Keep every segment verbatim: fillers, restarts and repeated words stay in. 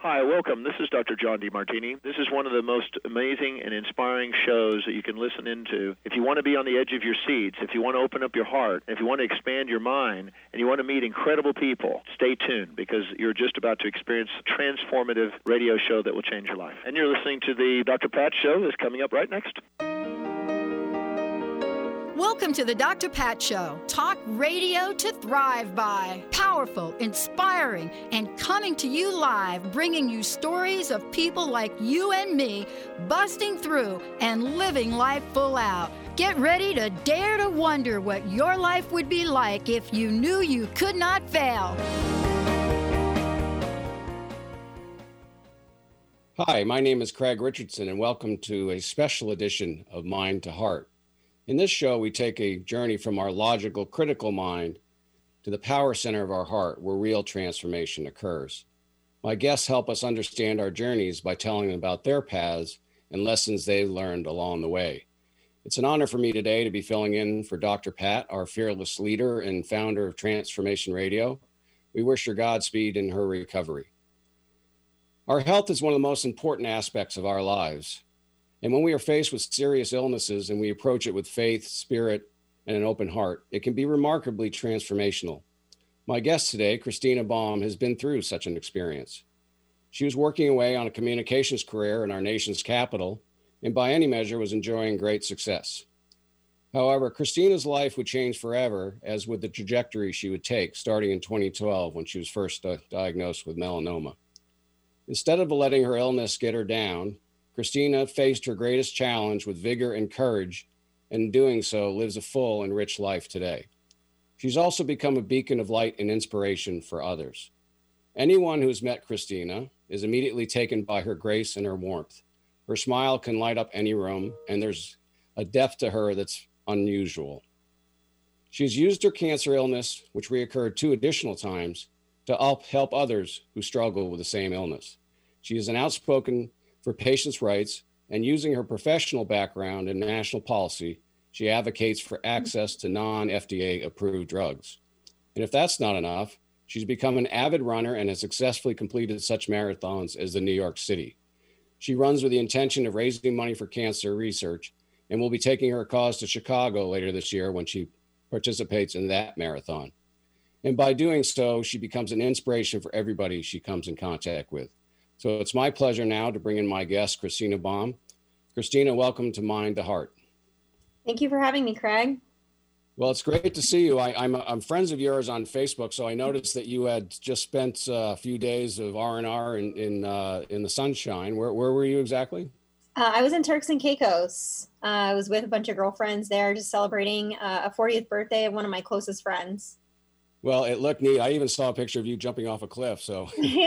Hi, welcome. This is Doctor John DeMartini. This is one of the most amazing and inspiring shows that you can listen into. If you want to be on the edge of your seats, if you want to open up your heart, if you want to expand your mind, and you want to meet incredible people, stay tuned because you're just about to experience a transformative radio show that will change your life. And you're listening to the Doctor Pat Show that's coming up right next. Welcome to the Doctor Pat Show. Talk radio to thrive by. Powerful, inspiring, and coming to you live, bringing you stories of people like you and me, busting through and living life full out. Get ready to dare to wonder what your life would be like if you knew you could not fail. Hi, my name is Craig Richardson, and welcome to a special edition of Mind to Heart. In this show, we take a journey from our logical, critical mind to the power center of our heart, where real transformation occurs. My guests help us understand our journeys by telling them about their paths and lessons they've learned along the way. It's an honor for me today to be filling in for Doctor Pat, our fearless leader and founder of Transformation Radio. We wish her Godspeed in her recovery. Our health is one of the most important aspects of our lives. And when we are faced with serious illnesses and we approach it with faith, spirit, and an open heart, it can be remarkably transformational. My guest today, Christina Baum, has been through such an experience. She was working away on a communications career in our nation's capital, and by any measure was enjoying great success. However, Christina's life would change forever, as would the trajectory she would take starting in twenty twelve when she was first uh, diagnosed with melanoma. Instead of letting her illness get her down, Christina faced her greatest challenge with vigor and courage, and in doing so lives a full and rich life today. She's also become a beacon of light and inspiration for others. Anyone who's met Christina is immediately taken by her grace and her warmth. Her smile can light up any room, and there's a depth to her that's unusual. She's used her cancer illness, which reoccurred two additional times, to help help others who struggle with the same illness. She is an outspoken for patients' rights, and using her professional background in national policy, she advocates for access to non-F D A approved drugs. And if that's not enough, she's become an avid runner and has successfully completed such marathons as the New York City. She runs with the intention of raising money for cancer research and will be taking her cause to Chicago later this year when she participates in that marathon. And by doing so, she becomes an inspiration for everybody she comes in contact with. So it's my pleasure now to bring in my guest, Christina Baum. Christina, welcome to Mind to Heart. Thank you for having me, Craig. Well, it's great to see you. I, I'm, I'm friends of yours on Facebook, so I noticed that you had just spent uh, a few days of R and R in in, uh, in the sunshine. Where, where were you exactly? Uh, I was in Turks and Caicos. Uh, I was with a bunch of girlfriends there, just celebrating uh, a fortieth birthday of one of my closest friends. Well, it looked neat. I even saw a picture of you jumping off a cliff, so...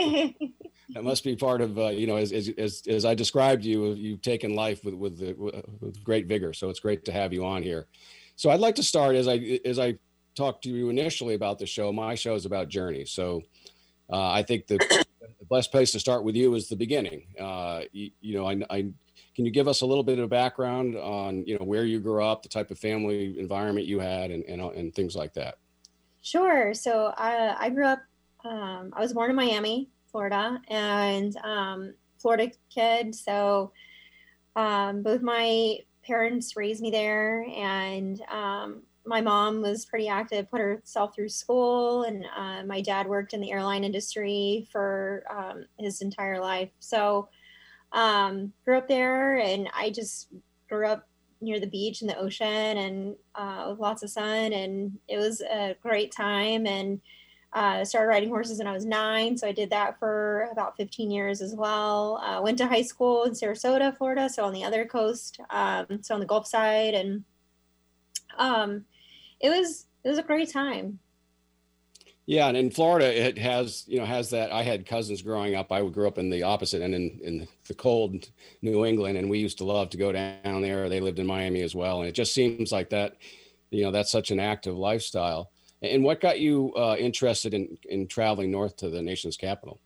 That must be part of, uh, you know, as, as as as I described you, you've taken life with with, the, with great vigor. So it's great to have you on here. So I'd like to start as I as I talked to you initially about the show. My show is about journey. So uh, I think the, the best place to start with you is the beginning. Uh, you, you know, I, I can you give us a little bit of background on, you know, where you grew up, the type of family environment you had, and and, and things like that. Sure. So I I grew up. Um, I was born in Miami, Florida, and um, Florida kid. So um, both my parents raised me there, and um, my mom was pretty active, put herself through school, and uh, my dad worked in the airline industry for um, his entire life. So um, grew up there, and I just grew up near the beach and the ocean, and uh, with lots of sun, and it was a great time. And Uh, started riding horses when I was nine, so I did that for about fifteen years as well. Uh, went to high school in Sarasota, Florida, so on the other coast, um, so on the Gulf side, and um, it was it was a great time. Yeah, and in Florida, it has you know has that. I had cousins growing up. I grew up in the opposite end, in in the cold New England, and we used to love to go down there. They lived in Miami as well, and it just seems like that. You know, that's such an active lifestyle. And what got you uh, interested in, in traveling north to the nation's capital?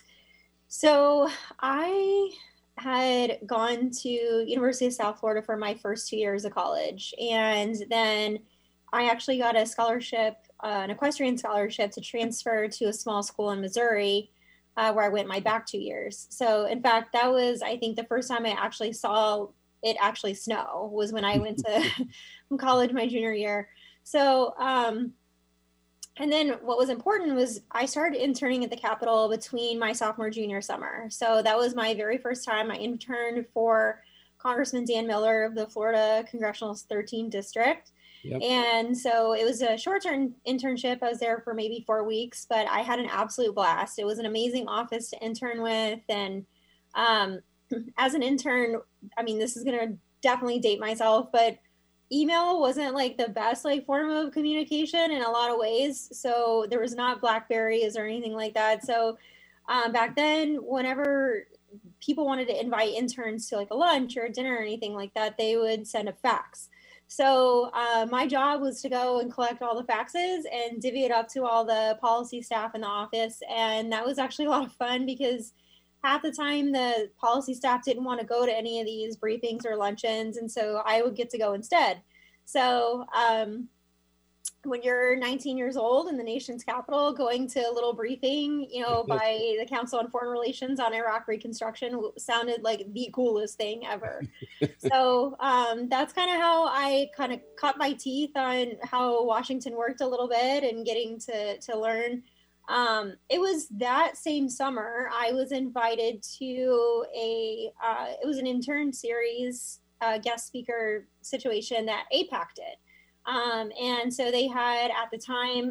So I had gone to University of South Florida for my first two years of college. And then I actually got a scholarship, uh, an equestrian scholarship to transfer to a small school in Missouri uh, where I went my back two years. So in fact, that was, I think, the first time I actually saw it actually snow was when I went to college my junior year. So, um, and then what was important was I started interning at the Capitol between my sophomore junior summer. So that was my very first time I interned for Congressman Dan Miller of the Florida Congressional thirteenth District. Yep. And so it was a short-term internship. I was there for maybe four weeks, but I had an absolute blast. It was an amazing office to intern with. And um, as an intern, I mean, this is going to definitely date myself, but email wasn't like the best like form of communication in a lot of ways. So there was not Blackberries or anything like that. So um, back then, whenever people wanted to invite interns to like a lunch or a dinner or anything like that, they would send a fax. So uh, my job was to go and collect all the faxes and divvy it up to all the policy staff in the office. And that was actually a lot of fun because half the time the policy staff didn't want to go to any of these briefings or luncheons. And so I would get to go instead. So um, when you're nineteen years old in the nation's capital, going to a little briefing, you know, by the Council on Foreign Relations on Iraq Reconstruction sounded like the coolest thing ever. So um, that's kind of how I kind of cut my teeth on how Washington worked a little bit and getting to, to learn. Um, it was that same summer I was invited to a, uh, it was an intern series uh, guest speaker situation that AIPAC did. Um, and so they had at the time,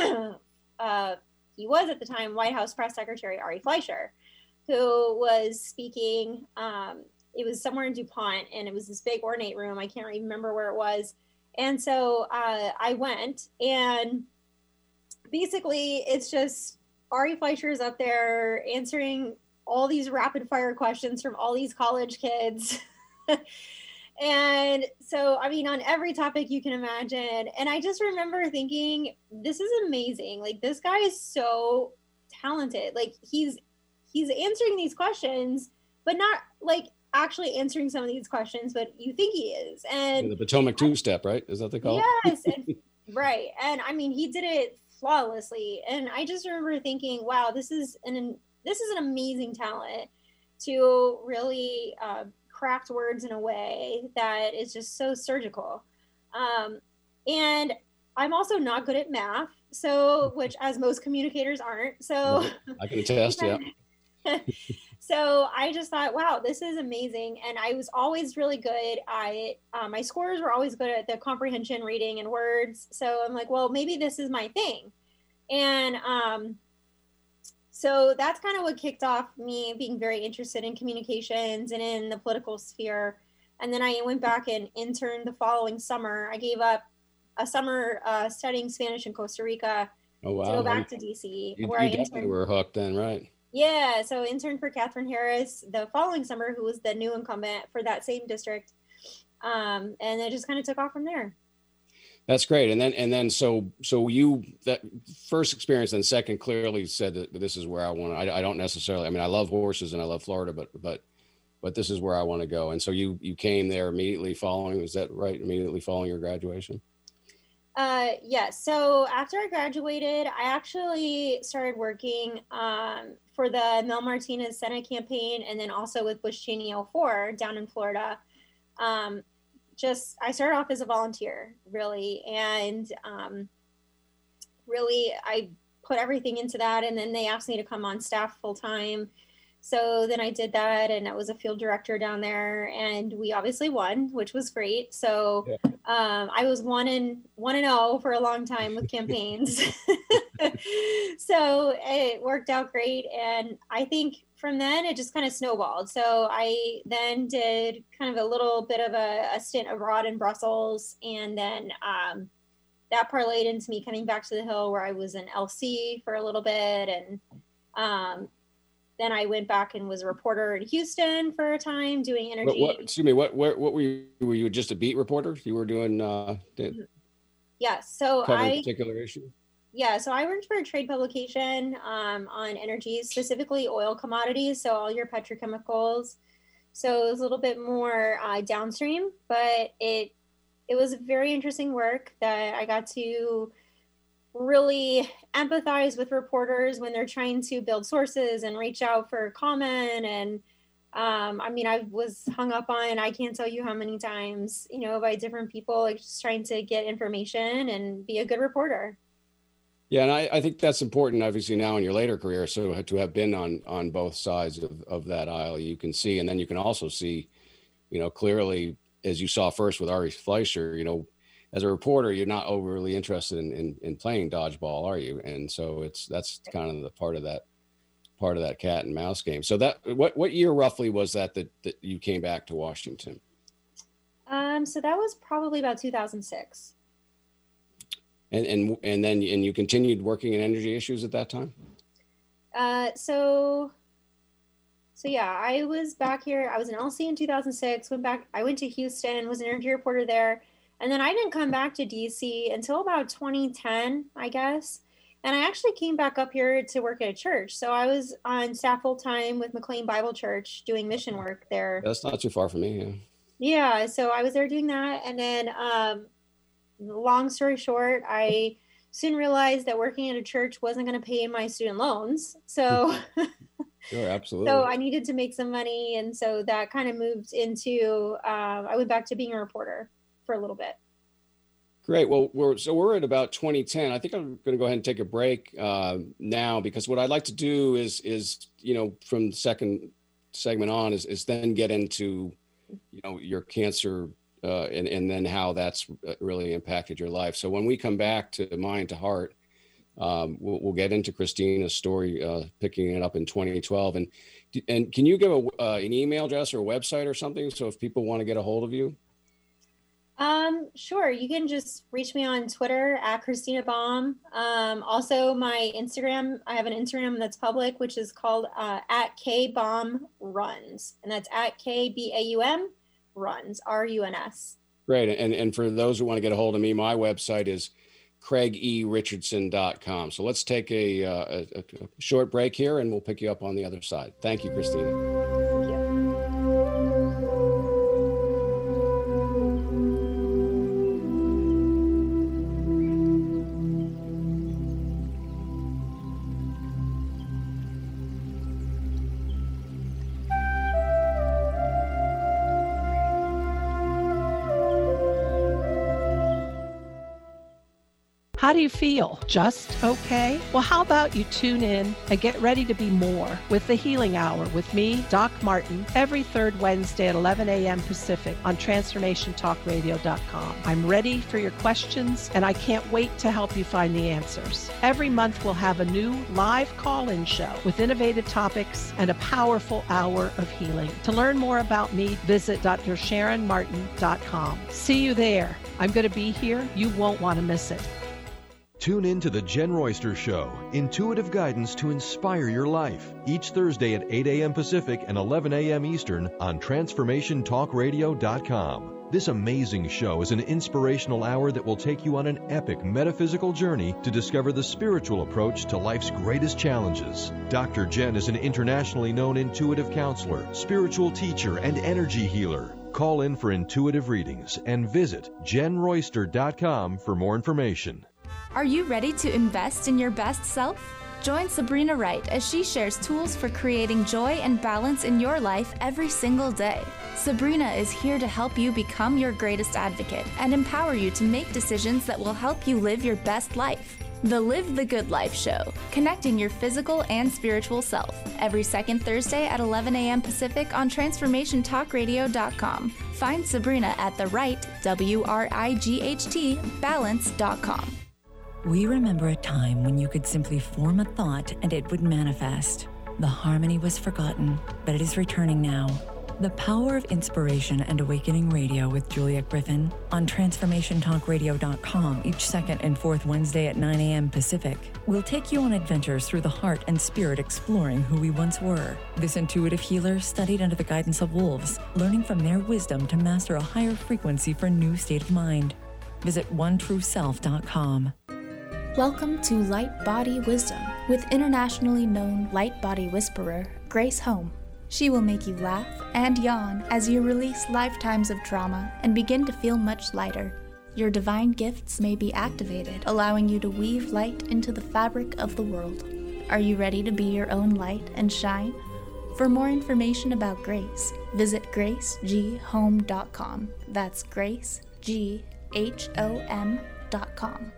uh, he was at the time White House Press Secretary Ari Fleischer, who was speaking. Um, it was somewhere in DuPont, and it was this big ornate room. I can't remember where it was. And so uh, I went, and basically it's just Ari Fleischer is up there answering all these rapid fire questions from all these college kids. And so, I mean, on every topic you can imagine. And I just remember thinking, this is amazing. Like, this guy is so talented. Like, he's he's answering these questions, but not like actually answering some of these questions, but you think he is. And the Potomac two-step, right? Is that what they call yes, it? and, right. And I mean, he did it flawlessly. And I just remember thinking, wow, this is an this is an amazing talent to really uh, craft words in a way that is just so surgical. Um, and I'm also not good at math, so which as most communicators aren't. So I can attest, yeah. So I just thought, wow, this is amazing. And I was always really good at, uh, my scores were always good at the comprehension, reading, and words. So I'm like, well, maybe this is my thing. And um, so that's kind of what kicked off me being very interested in communications and in the political sphere. And then I went back and interned the following summer. I gave up a summer uh, studying Spanish in Costa Rica oh, wow. to go back to D C. You, where you I definitely interned. were hooked then, right? Yeah, so interned for Catherine Harris the following summer, who was the new incumbent for that same district. Um, and it just kind of took off from there. That's great. And then, and then, so, so you, that first experience and second clearly said that this is where I want to, I, I don't necessarily, I mean, I love horses and I love Florida, but, but, but this is where I want to go. And so you, you came there immediately following, is that right? Immediately following your graduation? Uh, yes. Yeah. So after I graduated, I actually started working um, for the Mel Martinez Senate campaign, and then also with Bush Cheney oh four down in Florida. Um, just, I started off as a volunteer, really, and um, really I put everything into that, and then they asked me to come on staff full time. So then I did that, and I was a field director down there, and we obviously won, which was great. So yeah. um, I was one and one and oh for a long time with campaigns. So it worked out great, and I think from then it just kind of snowballed. So I then did kind of a little bit of a, a stint abroad in Brussels, and then um, that parlayed into me coming back to the Hill, where I was in L C for a little bit, and um, then I went back and was a reporter in Houston for a time doing energy. What, what, excuse me, what, what, what were you, were you just a beat reporter? You were doing, uh, did, yeah, so covering I, a particular issue? Yeah, so I worked for a trade publication um, on energy, specifically oil commodities, so all your petrochemicals. So it was a little bit more uh, downstream, but it it was very interesting work that I got to really empathize with reporters when they're trying to build sources and reach out for comment. And um, I mean, I was hung up on, I can't tell you how many times, you know, by different people, like just trying to get information and be a good reporter. Yeah, and I, I think that's important, obviously, now in your later career. So to have been on on both sides of, of that aisle, you can see, and then you can also see, you know, clearly, as you saw first with Ari Fleischer, you know, as a reporter, you're not overly interested in, in, in playing dodgeball, are you? And so it's that's kind of the part of that part of that cat and mouse game. So that what what year roughly was that that, that you came back to Washington? Um, so that was probably about two thousand six. And and and then and you continued working in energy issues at that time? Uh, so, so yeah, I was back here. I was in L C in two thousand six. Went back. I went to Houston. Was an energy reporter there, and then I didn't come back to D C until about twenty ten, I guess. And I actually came back up here to work at a church. So I was on staff full time with McLean Bible Church doing mission work there. That's not too far from me. Yeah. Yeah. So I was there doing that, and then. Um, Long story short, I soon realized that working at a church wasn't going to pay my student loans. So, sure, absolutely. So I needed to make some money. And so that kind of moved into, uh, I went back to being a reporter for a little bit. Great. Well, we're so we're at about twenty ten. I think I'm going to go ahead and take a break uh, now, because what I'd like to do is, is you know, from the second segment on is, is then get into, you know, your cancer Uh, and, and then how that's really impacted your life. So when we come back to Mind to Heart, um, we'll, we'll get into Christina's story, uh, picking it up in twenty twelve. And and can you give a, uh, an email address or a website or something, so if people want to get a hold of you? Um, sure. You can just reach me on Twitter at Christina Baum. Um, also my Instagram, I have an Instagram that's public, which is called uh, at K Baum Runs. And that's at K B A U M Runs, R U N S. Great. And and for those who want to get a hold of me, my website is craig e richardson dot com. So let's take a, uh, a, a short break here, and we'll pick you up on the other side. Thank you, Christina. Thank you. How do you feel? Just okay? Well, how about you tune in and get ready to be more with the Healing Hour with me, Doc Martin, every third Wednesday at eleven a.m. Pacific on transformation talk radio dot com. I'm ready for your questions, and I can't wait to help you find the answers. Every month we'll have a new live call-in show with innovative topics and a powerful hour of healing. To learn more about me, visit d r sharon martin dot com. See you there. I'm going to be here. You won't want to miss it. Tune in to The Jen Royster Show, intuitive guidance to inspire your life, each Thursday at eight a.m. Pacific and eleven a.m. Eastern on transformation talk radio dot com. This amazing show is an inspirational hour that will take you on an epic metaphysical journey to discover the spiritual approach to life's greatest challenges. Doctor Jen is an internationally known intuitive counselor, spiritual teacher, and energy healer. Call in for intuitive readings and visit jen royster dot com for more information. Are you ready to invest in your best self? Join Sabrina Wright as she shares tools for creating joy and balance in your life every single day. Sabrina is here to help you become your greatest advocate and empower you to make decisions that will help you live your best life. The Live the Good Life Show, connecting your physical and spiritual self, every second Thursday at eleven a.m. Pacific on transformation talk radio dot com. Find Sabrina at the right, W R I G H T, balance dot com. We remember a time when you could simply form a thought and it would manifest. The harmony was forgotten, but it is returning now. The Power of Inspiration and Awakening Radio with Juliet Griffin on transformation talk radio dot com each second and fourth Wednesday at nine a.m. Pacific. We'll take you on adventures through the heart and spirit, exploring who we once were. This intuitive healer studied under the guidance of wolves, learning from their wisdom to master a higher frequency for a new state of mind. Visit one true self dot com. Welcome to Light Body Wisdom with internationally known light body whisperer, Grace Home. She will make you laugh and yawn as you release lifetimes of trauma and begin to feel much lighter. your divine gifts may be activated, allowing you to weave light into the fabric of the world. Are you ready to be your own light and shine? For more information about Grace, visit grace g home dot com. That's Grace, G H O M dot com.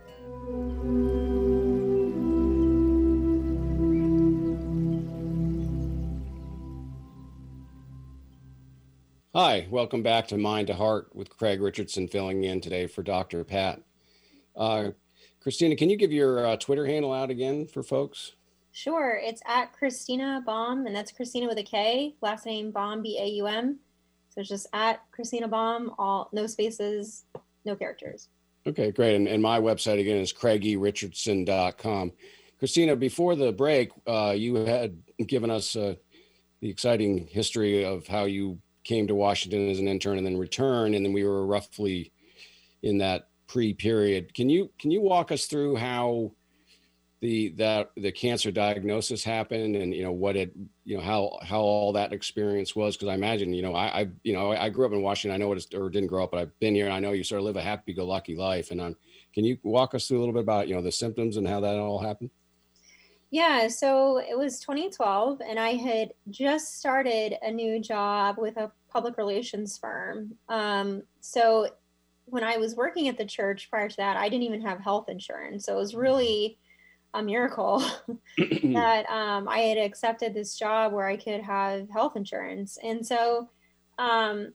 Hi, welcome back to Mind to Heart with Craig Richardson filling in today for Doctor Pat. Uh, Christina, can you give your uh, Twitter handle out again for folks? Sure. It's at Christina Baum, and that's Christina with a K, last name Baum, B A U M. So it's just at Christina Baum, all no spaces, no characters. Okay, great. And, and my website again is craigie richardson dot com. Christina, before the break, uh, you had given us uh, the exciting history of how you came to Washington as an intern and then returned, and then we were roughly in that pre-period. Can you can you walk us through how the that the cancer diagnosis happened, and you know what it you know how how all that experience was? Because I imagine you know I, I you know I grew up in Washington. I know what it's, or didn't grow up, but I've been here, and I know you sort of live a happy-go-lucky life. And I'm can you walk us through a little bit about you know the symptoms and how that all happened? Yeah, so it was twenty twelve, and I had just started a new job with a public relations firm. Um, so when I was working at the church prior to that, I didn't even have health insurance. So it was really a miracle that um, I had accepted this job where I could have health insurance. And so um,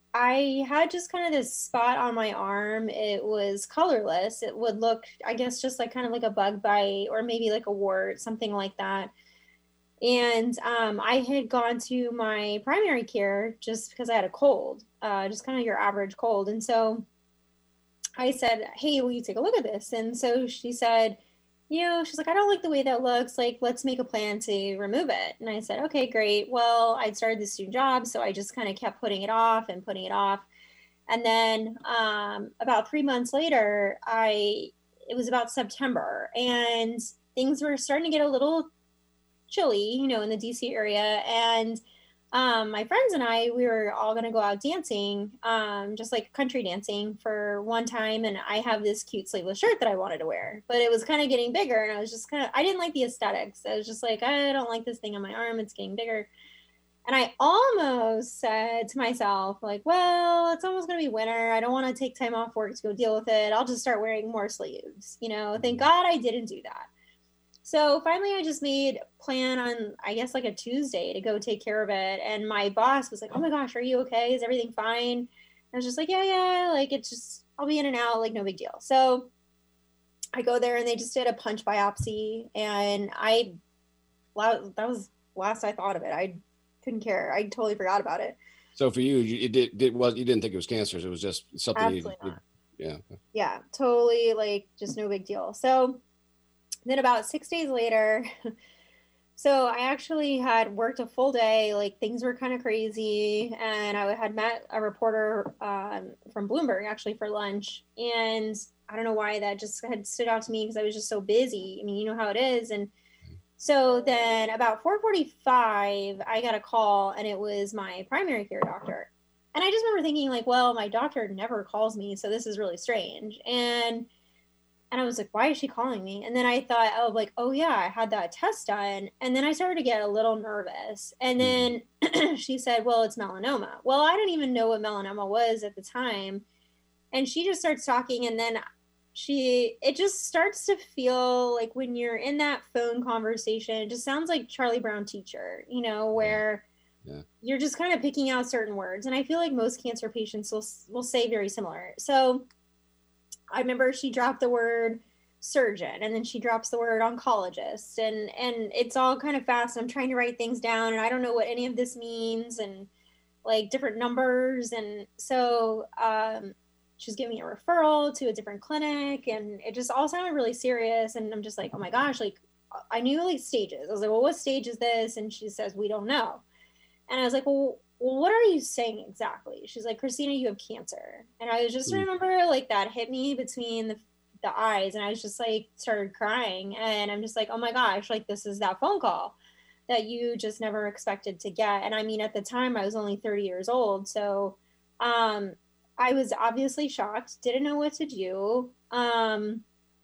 I had just kind of this spot on my arm. It was colorless. It would look, I guess, just like kind of like a bug bite or maybe like a wart, something like that. And um, I had gone to my primary care just because I had a cold, uh, just kind of your average cold. And so I said, hey, will you take a look at this? And so she said, you know, she's like, I don't like the way that looks. Like, let's make a plan to remove it. And I said, okay, great. Well, I'd started this new job, so I just kind of kept putting it off and putting it off. And then um, about three months later, I, it was about September, and things were starting to get a little chilly, you know, in the D C area. And um, my friends and I, we were all going to go out dancing, um, just like country dancing for one time. And I have this cute sleeveless shirt that I wanted to wear, but it was kind of getting bigger. And I was just kind of, I didn't like the aesthetics. I was just like, I don't like this thing on my arm. It's getting bigger. And I almost said to myself, like, well, it's almost going to be winter. I don't want to take time off work to go deal with it. I'll just start wearing more sleeves. You know, thank God I didn't do that. So finally, I just made a plan on, I guess, like a Tuesday to go take care of it. And my boss was like, oh my gosh, are you okay? Is everything fine? And I was just like, yeah, yeah. Like, it's just, I'll be in and out, like, no big deal. So I go there and they just did a punch biopsy. And I, that was last I thought of it. I couldn't care. I totally forgot about it. So for you, you it did, it was, you didn't think it was cancer. It was just something. Absolutely you, not. Yeah. Yeah, totally. Like, just no big deal. So then about six days later, so I actually had worked a full day, like things were kind of crazy. And I had met a reporter um, from Bloomberg actually for lunch. And I don't know why that just had stood out to me because I was just so busy. I mean, you know how it is. And so then about four forty-five, I got a call and it was my primary care doctor. And I just remember thinking like, well, my doctor never calls me, so this is really strange. And And I was like, why is she calling me? And then I thought, oh, like, oh, yeah, I had that test done. And then I started to get a little nervous. And then she said, well, it's melanoma. Well, I didn't even know what melanoma was at the time. And she just starts talking. And then she, it just starts to feel like when you're in that phone conversation, it just sounds like Charlie Brown Teacher, you know, where yeah. you're just kind of picking out certain words. And I feel like most cancer patients will will say very similar. So I remember she dropped the word surgeon, and then she drops the word oncologist, and, and it's all kind of fast. I'm trying to write things down and I don't know what any of this means and like different numbers. And so um, she was giving me a referral to a different clinic, and it just all sounded really serious. And I'm just like, oh my gosh, like I knew like stages. I was like, well, what stage is this? And she says, we don't know. And I was like, well, well, what are you saying exactly? She's like, Christina, you have cancer. And I was just remember like that hit me between the, the eyes. And I was just like, started crying. And I'm just like, oh my gosh, like this is that phone call that you just never expected to get. And I mean, at the time I was only thirty years old. So um, I was obviously shocked, didn't know what to do. Um,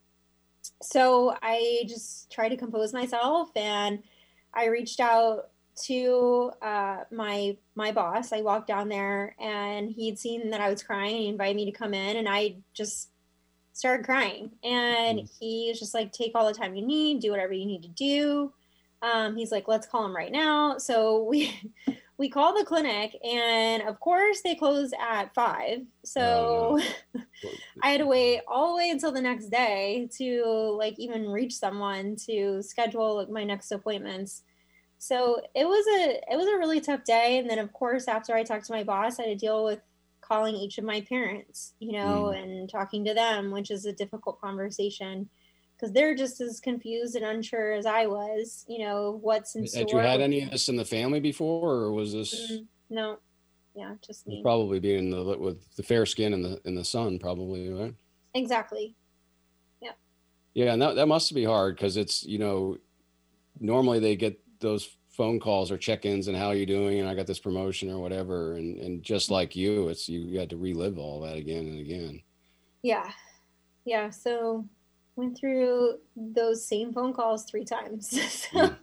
so I just tried to compose myself, and I reached out to uh, my my boss. I walked down there, and he'd seen that I was crying. He invited me to come in, and I just started crying. And mm. he was just like, take all the time you need, do whatever you need to do. Um, he's like, let's call him right now. So we we called the clinic, and of course they close at five. So oh, no. I had to wait all the way until the next day to like even reach someone to schedule like, my next appointments. So it was a it was a really tough day. And then of course, after I talked to my boss, I had to deal with calling each of my parents, you know, mm. and talking to them, which is a difficult conversation because they're just as confused and unsure as I was, you know, what's in store. Had you had any of this in the family before, or was this? Mm, no, yeah, just me. Probably being the with the fair skin and the in the sun, probably, right? Exactly. Yeah. Yeah, and that that must be hard because it's, you know, normally they get those phone calls or check-ins and how are you doing, and I got this promotion or whatever, and and just like you, it's you, you had to relive all that again and again. Yeah, yeah. So went through those same phone calls three times. So,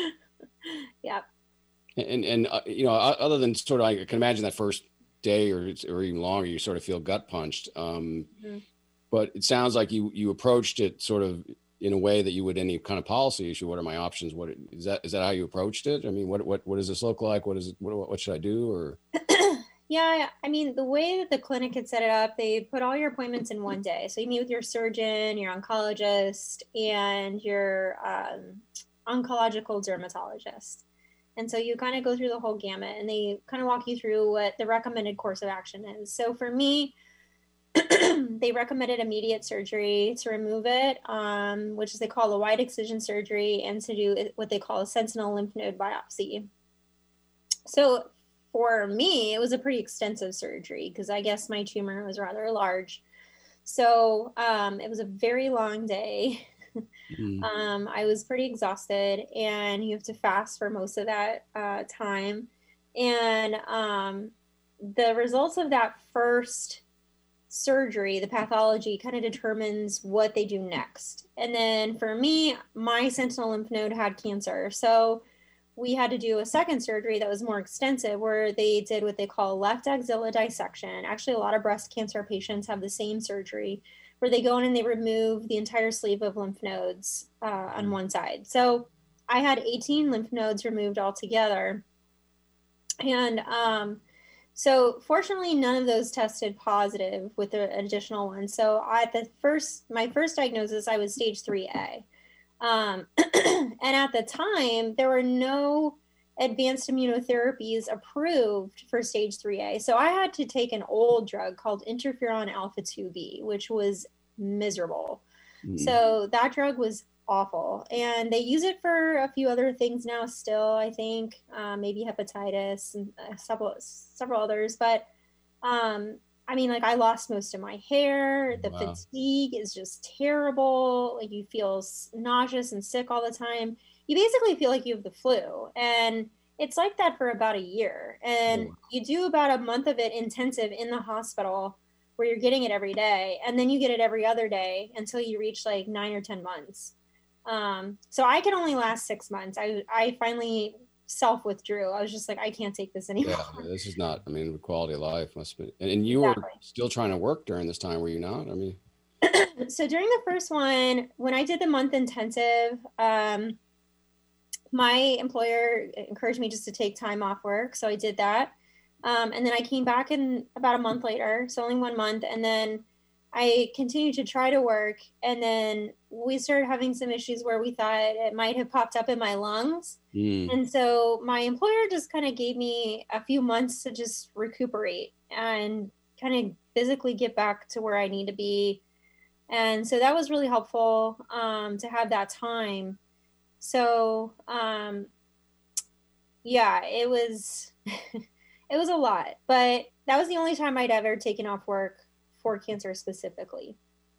yeah. And, and, uh, you know, other than sort of, I can imagine that first day or, or even longer, you sort of feel gut punched. Um, mm-hmm. But it sounds like you, you approached it sort of in a way that you would any kind of policy issue. What are my options? What is that? Is that how you approached it? I mean, what, what, what does this look like? What is it? What, what should I do? Or yeah, I mean, the way that the clinic had set it up, they put all your appointments in one day. So you meet with your surgeon, your oncologist, and your um, oncological dermatologist. And so you kind of go through the whole gamut, and they kind of walk you through what the recommended course of action is. So for me, they recommended immediate surgery to remove it, um, which is they call a wide excision surgery, and to do what they call a sentinel lymph node biopsy. So for me, it was a pretty extensive surgery because I guess my tumor was rather large. So um, it was a very long day. Mm. um, I was pretty exhausted, and you have to fast for most of that uh, time. And um, the results of that first surgery, the pathology, kind of determines what they do next. And then for me, my sentinel lymph node had cancer. So we had to do a second surgery that was more extensive, where they did what they call left axilla dissection. Actually, a lot of breast cancer patients have the same surgery, where they go in and they remove the entire sleeve of lymph nodes uh, on one side. So I had eighteen lymph nodes removed altogether. And um, so fortunately, none of those tested positive with the additional one. So at the first, my first diagnosis, I was stage three A. Um, and at the time, there were no advanced immunotherapies approved for stage three A. So I had to take an old drug called interferon alpha two B, which was miserable. Mm. So that drug was awful. And they use it for a few other things now still, I think, uh, maybe hepatitis and uh, several, several others. But um, I mean, like I lost most of my hair. The wow. fatigue is just terrible. Like you feel nauseous and sick all the time. You basically feel like you have the flu. And it's like that for about a year. And oh. you do about a month of it intensive in the hospital where you're getting it every day. And then you get it every other day until you reach like nine or ten months. Um, so I could only last six months. I, I finally self-withdrew. I was just like, I can't take this anymore. Yeah, this is not, I mean, quality of life must be. And, and you exactly. were still trying to work during this time, were you not? I mean. So during the first one, when I did the month intensive, um, my employer encouraged me just to take time off work. So I did that. Um, and then I came back in about a month later, so only one month. And then I continued to try to work. And then we started having some issues where we thought it might have popped up in my lungs. Mm. And so my employer just kind of gave me a few months to just recuperate and kind of physically get back to where I need to be. And so that was really helpful um, to have that time. So, um, yeah, it was, it was a lot, but that was the only time I'd ever taken off work for cancer specifically.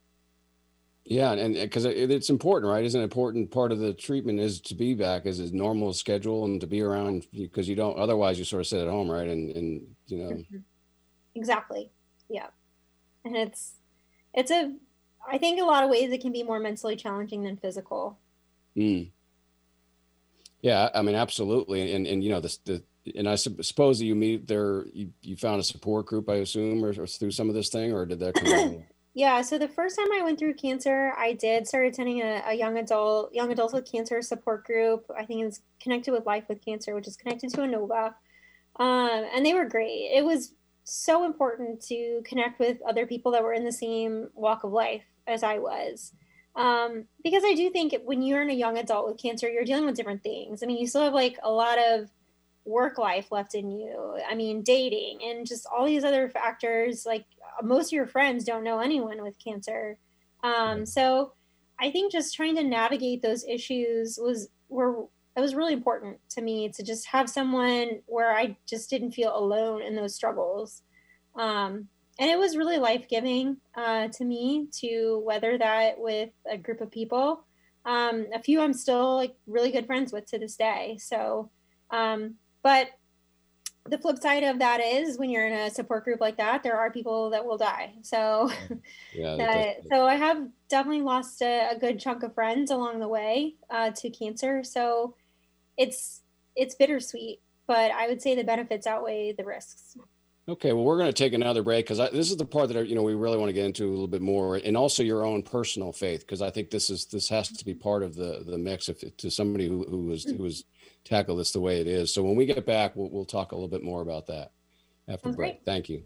Yeah. And because it, it's important, right? Isn't an important part of the treatment is to be back as a normal schedule and to be around, because you don't, otherwise you sort of sit at home, right? And, and you know. Mm-hmm. Exactly. Yeah. And it's, it's a, I think a lot of ways it can be more mentally challenging than physical. Mm. Yeah, I mean, absolutely. And, and, you know, this, the, and I suppose that you meet there, you, you found a support group, I assume, or, or through some of this thing, or did that come out? Yeah. So the first time I went through cancer, I did start attending a, a young adult, young adults with cancer support group. I think it's connected with Life with Cancer, which is connected to Inova. Um, and they were great. It was so important to connect with other people that were in the same walk of life as I was. Um, because I do think when you're in a young adult with cancer, you're dealing with different things. I mean, you still have like a lot of work life left in you. I mean, dating and just all these other factors. Like most of your friends don't know anyone with cancer. Um, so I think just trying to navigate those issues was, were, it was really important to me to just have someone where I just didn't feel alone in those struggles. Um, And it was really life-giving uh, to me to weather that with a group of people. Um, a few I'm still like really good friends with to this day. So, um, but the flip side of that is when you're in a support group like that, there are people that will die. So, yeah, that, so I have definitely lost a, a good chunk of friends along the way uh, to cancer. So it's it's bittersweet, but I would say the benefits outweigh the risks. Okay, well, we're going to take another break because this is the part that, you know, we really want to get into a little bit more, and also your own personal faith, because I think this is this has to be part of the the mix if, to somebody who who was who was tackle this the way it is. So when we get back, we'll we'll talk a little bit more about that after the break. Thank you.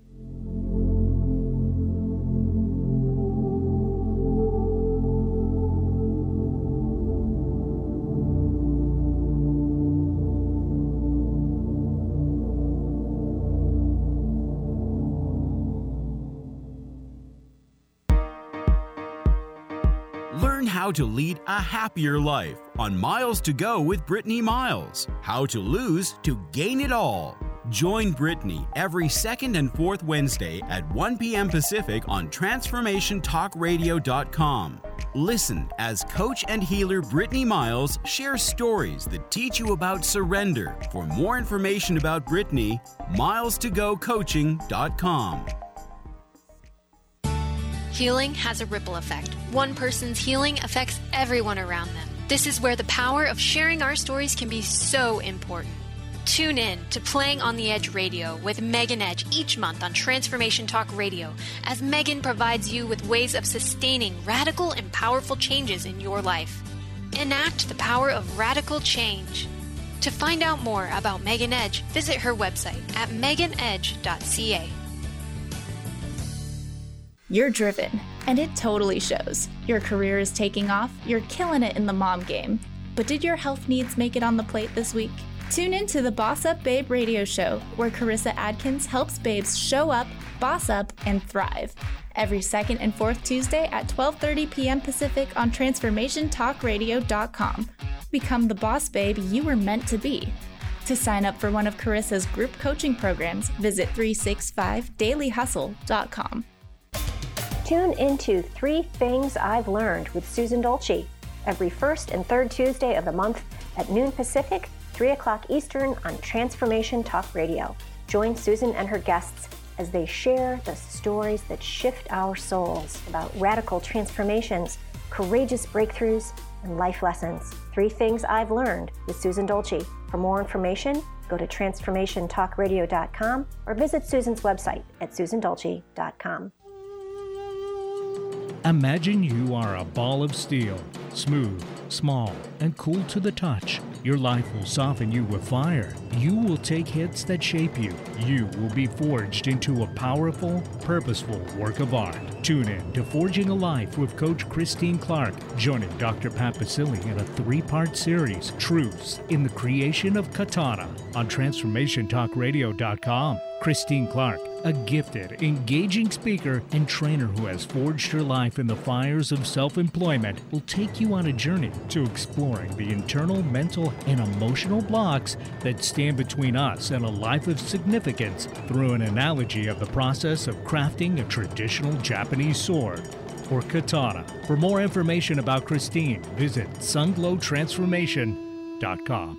How to lead a happier life on Miles to Go with Brittany Miles. How to lose to gain it all. Join Brittany every second and fourth Wednesday at one p.m. Pacific on transformation talk radio dot com. Listen as coach and healer Brittany Miles shares stories that teach you about surrender. For more information about Brittany, miles to go coaching dot com. Healing has a ripple effect. One person's healing affects everyone around them. This is where the power of sharing our stories can be so important. Tune in to Playing on the Edge Radio with Megan Edge each month on Transformation Talk Radio, as Megan provides you with ways of sustaining radical and powerful changes in your life. Enact the power of radical change. To find out more about Megan Edge, visit her website at megan edge dot c a. You're driven, and it totally shows. Your career is taking off, you're killing it in the mom game. But did your health needs make it on the plate this week? Tune in to the Boss Up Babe radio show, where Carissa Adkins helps babes show up, boss up, and thrive. Every second and fourth Tuesday at twelve thirty p.m. Pacific on transformation talk radio dot com. Become the boss babe you were meant to be. To sign up for one of Carissa's group coaching programs, visit three sixty-five daily hustle dot com. Tune into Three Things I've Learned with Susan Dolce every first and third Tuesday of the month at noon Pacific, three o'clock Eastern on Transformation Talk Radio. Join Susan and her guests as they share the stories that shift our souls about radical transformations, courageous breakthroughs, and life lessons. Three Things I've Learned with Susan Dolce. For more information, go to transformation talk radio dot com or visit Susan's website at susan dolce dot com. Imagine you are a ball of steel, smooth, small, and cool to the touch. Your life will soften you with fire. You will take hits that shape you. You will be forged into a powerful, purposeful work of art. Tune in to Forging a Life with Coach Christine Clark, joining Doctor Pat Basili in a three-part series, Truths in the Creation of Katana, on transformation talk radio dot com. Christine Clark, a gifted, engaging speaker and trainer who has forged her life in the fires of self-employment, will take you on a journey to exploring the internal, mental, and emotional blocks that stand between us and a life of significance through an analogy of the process of crafting a traditional Japanese sword, or katana. For more information about Christine, visit sunglow transformation dot com.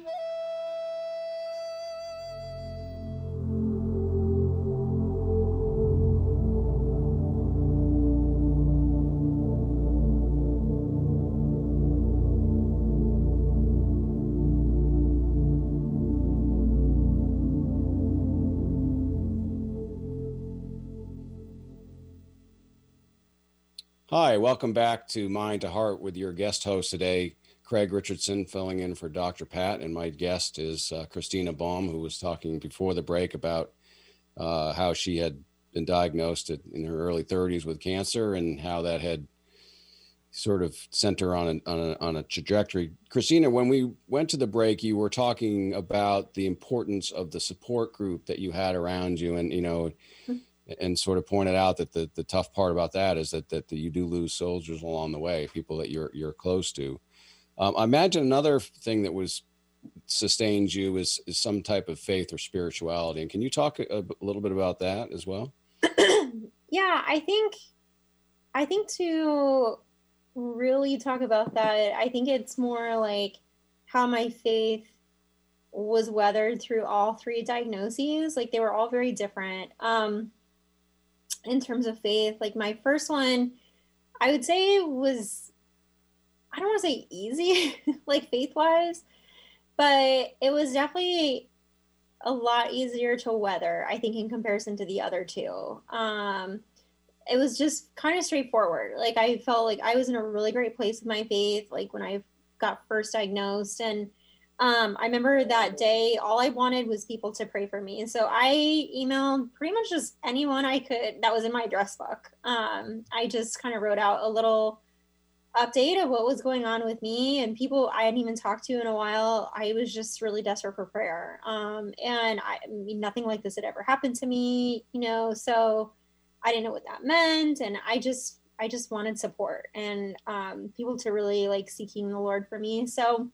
Hi, welcome back to Mind to Heart with your guest host today, Craig Richardson, filling in for Doctor Pat. And my guest is uh, Christina Baum, who was talking before the break about uh, how she had been diagnosed at, in her early thirties with cancer and how that had sort of sent her on a, on a, on a trajectory. Christina, when we went to the break, you were talking about the importance of the support group that you had around you. And, you know, mm-hmm. and sort of pointed out that the, the tough part about that is that, that you do lose soldiers along the way, people that you're, you're close to. Um, I imagine another thing that was sustains you is, is some type of faith or spirituality. And can you talk a, a little bit about that as well? Yeah, I think, I think to really talk about that, I think it's more like how my faith was weathered through all three diagnoses. Like they were all very different. Um, in terms of faith, like my first one, I would say was, I don't want to say easy, like faith wise, but it was definitely a lot easier to weather, I think, in comparison to the other two. Um, it was just kind of straightforward. Like I felt like I was in a really great place with my faith, like when I got first diagnosed. And um, I remember that day, all I wanted was people to pray for me. And so I emailed pretty much just anyone I could that was in my address book. Um, I just kind of wrote out a little update of what was going on with me, and people I hadn't even talked to in a while. I was just really desperate for prayer. Um, and I, I mean, nothing like this had ever happened to me, you know, so I didn't know what that meant. And I just, I just wanted support and um, people to really like seeking the Lord for me. So,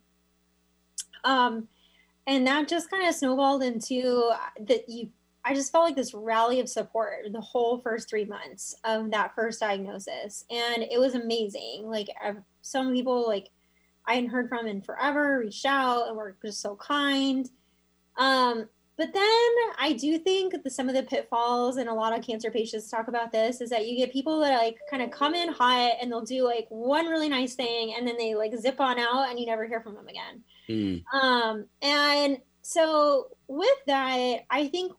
um, and that just kind of snowballed into that you, I just felt like this rally of support the whole first three months of that first diagnosis. And it was amazing. Like I've, some people like I hadn't heard from in forever reached out and were just so kind. Um, but then I do think that some of the pitfalls, and a lot of cancer patients talk about this, is that you get people that like kind of come in hot and they'll do like one really nice thing and then they like zip on out and you never hear from them again. Mm. Um, and so with that, I think,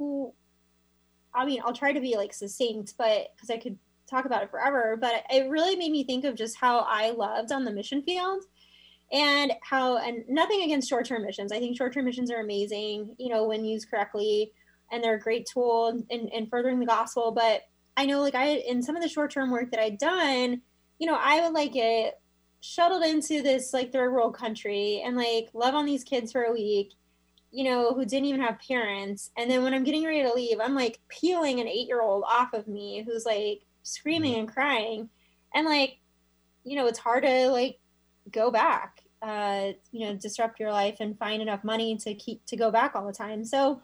I mean, I'll try to be like succinct, but because I could talk about it forever, but it really made me think of just how I loved on the mission field and how, and nothing against short-term missions. I think short-term missions are amazing, you know, when used correctly, and they're a great tool in, in furthering the gospel. But I know like I, in some of the short-term work that I'd done, you know, I would like get shuttled into this like third world country and like love on these kids for a week, you know, who didn't even have parents. And then when I'm getting ready to leave, I'm like peeling an eight-year-old off of me who's like screaming and crying. And like, you know, it's hard to like go back, uh, you know, disrupt your life and find enough money to keep, to go back all the time. So,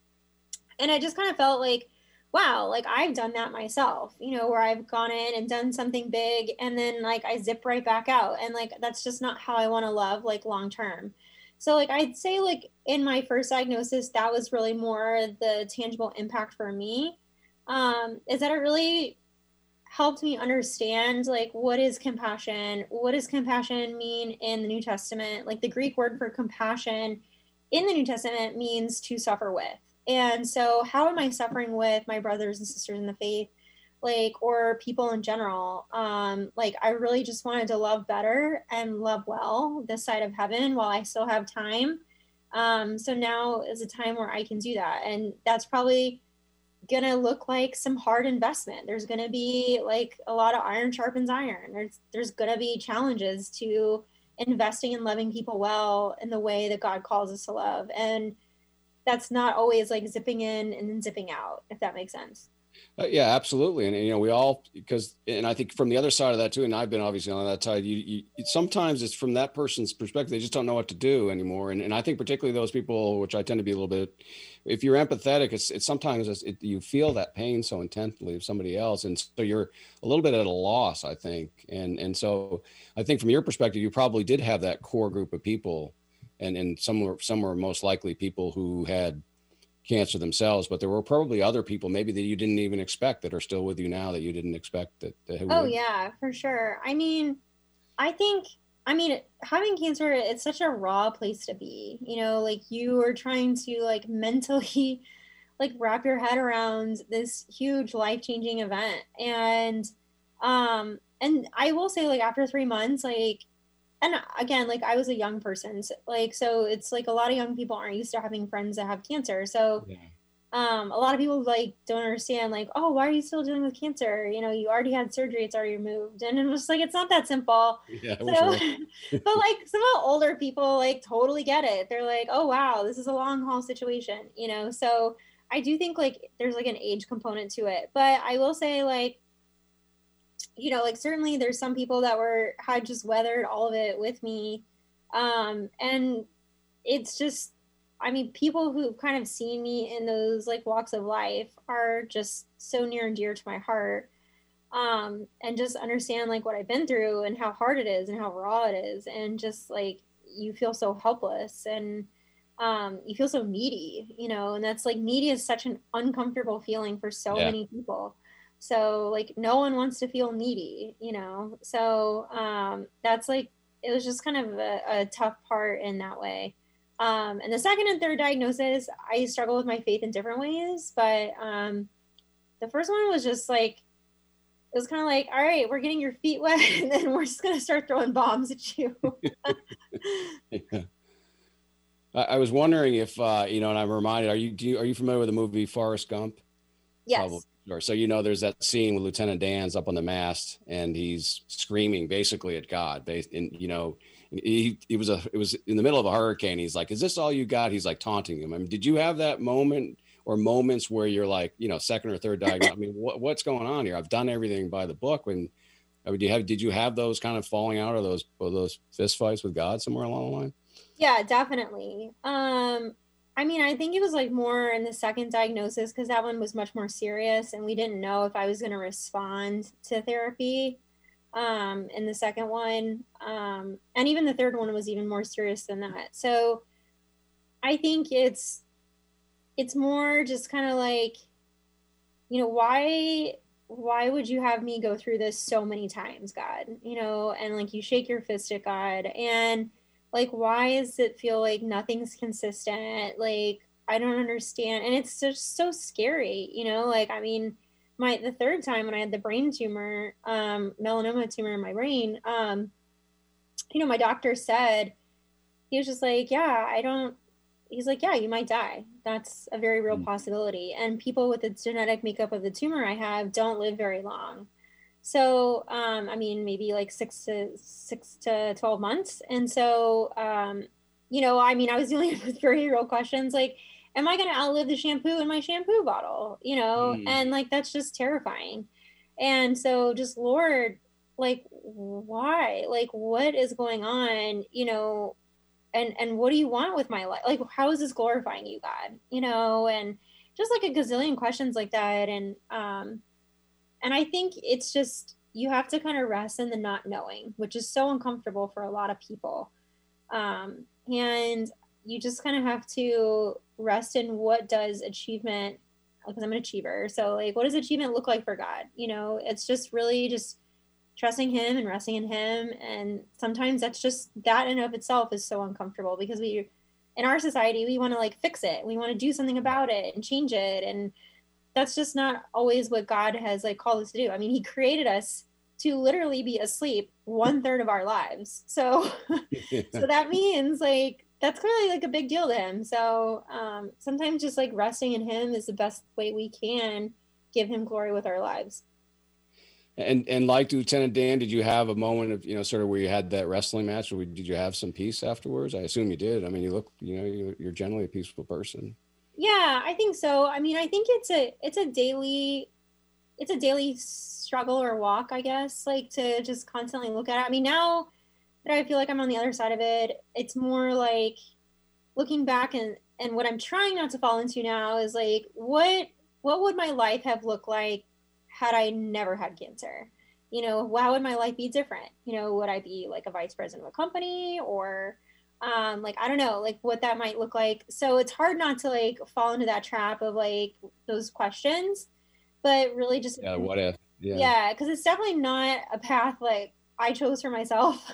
and I just kind of felt like, wow, like I've done that myself, you know, where I've gone in and done something big and then like I zip right back out. And like, that's just not how I want to love like long-term. So like, I'd say like in my first diagnosis, that was really more the tangible impact for me, um, is that it really helped me understand like, what is compassion? What does compassion mean in the New Testament? Like the Greek word for compassion in the New Testament means to suffer with. And so how am I suffering with my brothers and sisters in the faith, like, or people in general? Um, like, I really just wanted to love better and love well this side of heaven while I still have time. Um, so now is a time where I can do that. And that's probably going to look like some hard investment. There's going to be like a lot of iron sharpens iron. There's, there's going to be challenges to investing in loving people well in the way that God calls us to love. And that's not always like zipping in and then zipping out, if that makes sense. Uh, yeah, absolutely. And, and, you know, we all, because, and I think from the other side of that too, and I've been obviously on that side, you, you sometimes it's from that person's perspective, they just don't know what to do anymore. And, and I think particularly those people, which I tend to be a little bit, if you're empathetic, it's, it's sometimes it's, it, you feel that pain so intensely of somebody else. And so you're a little bit at a loss, I think. And, and so I think from your perspective, you probably did have that core group of people. And, and some were, some were most likely people who had cancer themselves, but there were probably other people maybe that you didn't even expect that are still with you now that you didn't expect that. that oh, yeah, for sure. I mean, I think, I mean, having cancer, it's such a raw place to be, you know, like you are trying to like mentally like wrap your head around this huge life-changing event. And, um, and I will say, like, after three months, like, and again, like, I was a young person, so, like, so it's like a lot of young people aren't used to having friends that have cancer. So, yeah. um, a lot of people like don't understand, like, oh, why are you still dealing with cancer? You know, you already had surgery, it's already removed. And it was like, it's not that simple. Yeah, so, but like some of the older people like totally get it. They're like, oh, wow, this is a long haul situation, you know? So I do think like there's like an age component to it, but I will say, like, you know, like certainly there's some people that were, had just weathered all of it with me. Um, and it's just, I mean, people who've kind of seen me in those like walks of life are just so near and dear to my heart. Um, and just understand like what I've been through and how hard it is and how raw it is. And just like, you feel so helpless and, um, you feel so needy, you know, and that's like needy is such an uncomfortable feeling for so yeah. many people. So like no one wants to feel needy, you know? So, um, that's like, it was just kind of a, a tough part in that way. Um, and the second and third diagnosis, I struggle with my faith in different ways, but, um, the first one was just like, it was kind of like, all right, we're getting your feet wet and then we're just going to start throwing bombs at you. yeah. I, I was wondering if, uh, you know, and I'm reminded, are you, do you, are you familiar with the movie Forrest Gump? Yes. Probably. So, you know, there's that scene with Lieutenant Dan's up on the mast and he's screaming basically at God. Based in, you know, he, he was a, it was in the middle of a hurricane. He's like, is this all you got? He's like taunting him. I mean, did you have that moment or moments where you're like, you know, second or third diagnosis? I mean, what, what's going on here? I've done everything by the book. When, I mean, do you have, did you have those kind of falling out or those, or those fist fights with God somewhere along the line? Yeah, definitely. Um, I mean, I think it was like more in the second diagnosis because that one was much more serious and we didn't know if I was going to respond to therapy um, in the second one. Um, and even the third one was even more serious than that. So I think it's, it's more just kind of like, you know, why, why would you have me go through this so many times, God, you know, and like you shake your fist at God and like, why does it feel like nothing's consistent? Like, I don't understand. And it's just so scary, you know, like, I mean, my, the third time when I had the brain tumor, um, melanoma tumor in my brain, um, you know, my doctor said, he was just like, yeah, I don't, he's like, yeah, you might die. That's a very real possibility. And people with the genetic makeup of the tumor I have don't live very long. So, um, I mean, maybe like six to six to twelve months. And so, um, you know, I mean, I was dealing with very real questions like, am I going to outlive the shampoo in my shampoo bottle? You know, mm. and like, that's just terrifying. And so just, Lord, like, why, like, what is going on, you know, and, and what do you want with my life? Like, how is this glorifying you, God, you know, and just like a gazillion questions like that. And, um, And I think it's just, you have to kind of rest in the not knowing, which is so uncomfortable for a lot of people. Um, and you just kind of have to rest in what does achievement, because I'm an achiever. So like, what does achievement look like for God? You know, it's just really just trusting him and resting in him. And sometimes that's just, that in of itself is so uncomfortable because we, in our society, we want to like fix it. We want to do something about it and change it. And that's just not always what God has like called us to do. I mean, he created us to literally be asleep one third of our lives. So, so that means like, that's clearly like a big deal to him. So um, sometimes just like resting in him is the best way we can give him glory with our lives. And, and like Lieutenant Dan, did you have a moment of, you know, sort of where you had that wrestling match or did you have some peace afterwards? I assume you did. I mean, you look, you know, you're, you're generally a peaceful person. Yeah, I think so. I mean, I think it's a, it's a daily, it's a daily struggle or walk, I guess, like to just constantly look at it. I mean, now that I feel like I'm on the other side of it, it's more like looking back and, and what I'm trying not to fall into now is like, what, what would my life have looked like had I never had cancer? You know, how would my life be different? You know, would I be like a vice president of a company or, Um, like, I don't know, like what that might look like. So it's hard not to like fall into that trap of like those questions, but really just, yeah, what if, yeah, yeah, cause it's definitely not a path like I chose for myself.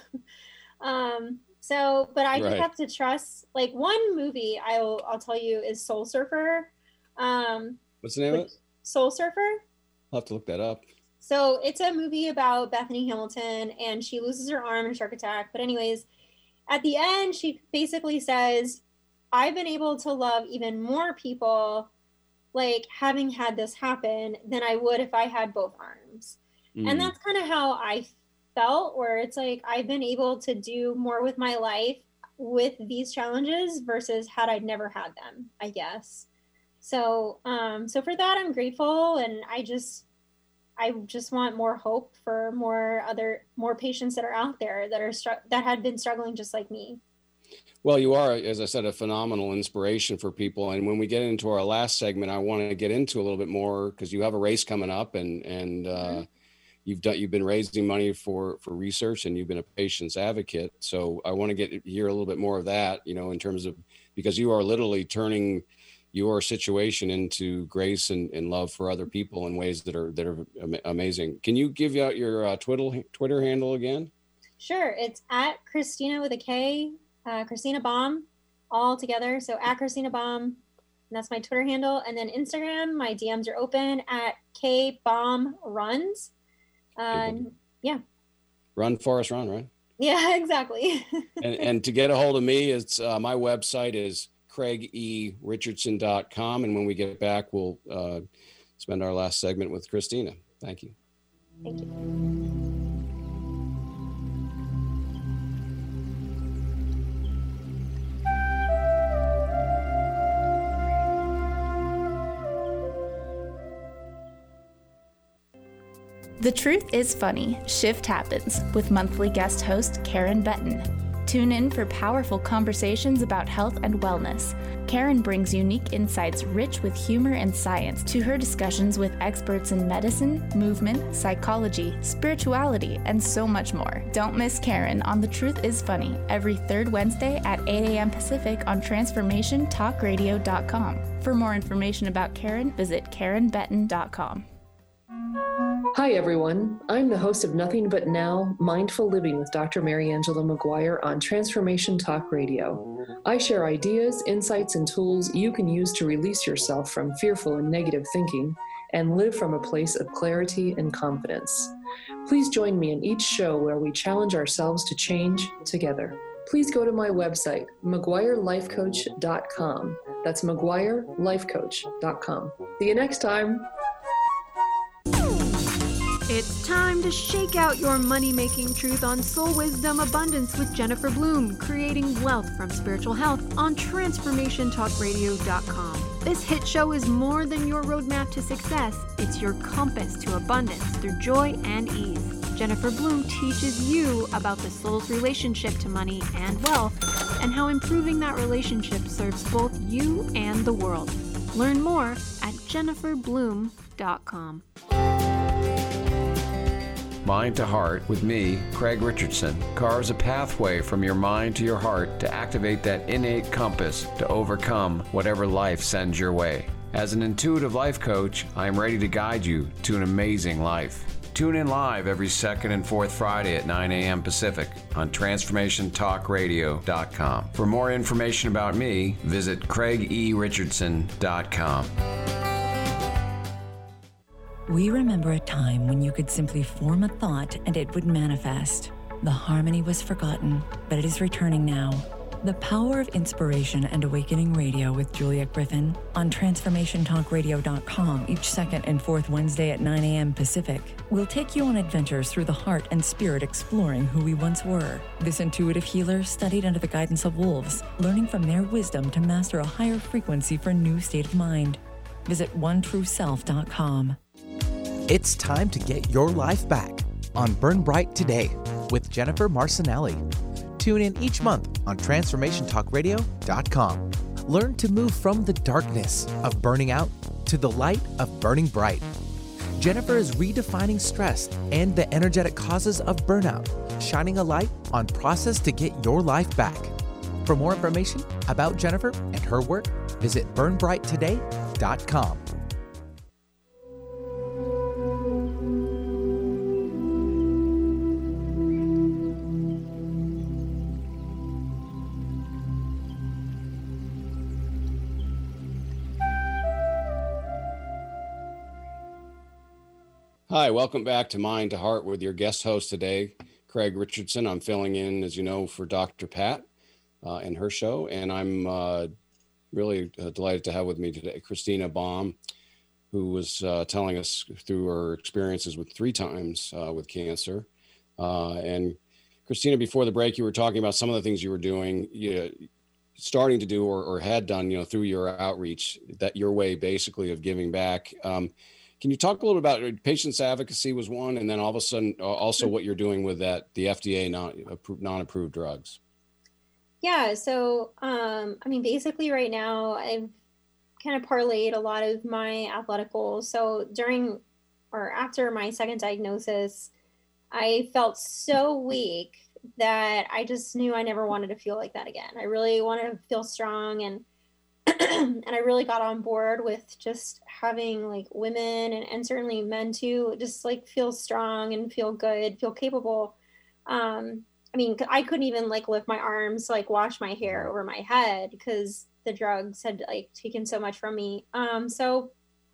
um, so, but I right. just have to trust, like one movie I'll, I'll tell you is Soul Surfer. Um, What's the name of it? Soul Surfer. I'll have to look that up. So it's a movie about Bethany Hamilton, and she loses her arm in a shark attack. But anyways, at the end, she basically says, I've been able to love even more people, like having had this happen, than I would if I had both arms. Mm. And that's kind of how I felt, where it's like I've been able to do more with my life with these challenges versus had I never had them, I guess. So, um, so for that, I'm grateful. And I just, I just want more hope for more other, more patients that are out there that are, str- that had been struggling just like me. Well, you are, as I said, a phenomenal inspiration for people. And when we get into our last segment, I want to get into a little bit more, because you have a race coming up, and, and, uh, mm-hmm. You've done. You've been raising money for, for research, and you've been a patient's advocate. So I want to get hear a little bit more of that. You know, in terms of, because you are literally turning your situation into grace and, and love for other people in ways that are that are amazing. Can you give out your uh, Twitter Twitter handle again? Sure, it's at Christina with a K, uh, Christina Baum, all together. So at Christina Baum, and that's my Twitter handle. And then Instagram, my D Ms are open at K Baum Runs. Uh, yeah. Run, Forrest, run, right? Yeah, exactly. and, and to get a hold of me, it's uh, my website is craig e richardson dot com. And when we get back, we'll uh, spend our last segment with Christina. Thank you. Thank you. The Truth is Funny, Shift Happens, with monthly guest host Karen Benton. Tune in for powerful conversations about health and wellness. Karen brings unique insights rich with humor and science to her discussions with experts in medicine, movement, psychology, spirituality, and so much more. Don't miss Karen on The Truth is Funny every third Wednesday at eight a.m. Pacific on transformation talk radio dot com. For more information about Karen, visit karen benton dot com. Hi, everyone. I'm the host of Nothing But Now, Mindful Living with Doctor Mary Angela McGuire on Transformation Talk Radio. I share ideas, insights, and tools you can use to release yourself from fearful and negative thinking and live from a place of clarity and confidence. Please join me in each show where we challenge ourselves to change together. Please go to my website, mcguire life coach dot com. That's mcguire life coach dot com. See you next time. It's time to shake out your money-making truth on Soul Wisdom Abundance with Jennifer Bloom, creating wealth from spiritual health on transformation talk radio dot com. This hit show is more than your roadmap to success. It's your compass to abundance through joy and ease. Jennifer Bloom teaches you about the soul's relationship to money and wealth, and how improving that relationship serves both you and the world. Learn more at jennifer bloom dot com. Mind to Heart with me, Craig Richardson, carves a pathway from your mind to your heart to activate that innate compass to overcome whatever life sends your way. As an intuitive life coach, I am ready to guide you to an amazing life. Tune in live every second and fourth Friday at nine a.m. Pacific on transformation talk radio dot com. For more information about me, visit craig e richardson dot com. We remember a time when you could simply form a thought and it would manifest. The harmony was forgotten, but it is returning now. The Power of Inspiration and Awakening Radio with Juliet Griffin on transformation talk radio dot com each second and fourth Wednesday at nine a.m. Pacific. We'll take you on adventures through the heart and spirit, exploring who we once were. This intuitive healer studied under the guidance of wolves, learning from their wisdom to master a higher frequency for a new state of mind. Visit one true self dot com. It's time to get your life back on Burn Bright Today with Jennifer Marcinelli. Tune in each month on transformation talk radio dot com. Learn to move from the darkness of burning out to the light of burning bright. Jennifer is redefining stress and the energetic causes of burnout, shining a light on process to get your life back. For more information about Jennifer and her work, visit burn bright today dot com. Hi, welcome back to Mind to Heart with your guest host today, Craig Richardson. I'm filling in, as you know, for Doctor Pat uh, and her show, and I'm uh, really uh, delighted to have with me today Christina Baum, who was uh, telling us through her experiences with three times uh, with cancer. Uh, and Christina, before the break, you were talking about some of the things you were doing, you know, starting to do or, or had done, you know, through your outreach, that your way basically of giving back. Um, Can you talk a little about patients advocacy was one, and then all of a sudden uh, also what you're doing with that, the F D A non, non-approved drugs? Yeah. So, um, I mean, basically right now I've kind of parlayed a lot of my athletic goals. So during or after my second diagnosis, I felt so weak that I just knew I never wanted to feel like that again. I really wanted to feel strong, and and I really got on board with just having like women and, and certainly men too, just like feel strong and feel good, feel capable. Um, I mean, I couldn't even like lift my arms, like wash my hair over my head because the drugs had like taken so much from me. Um, so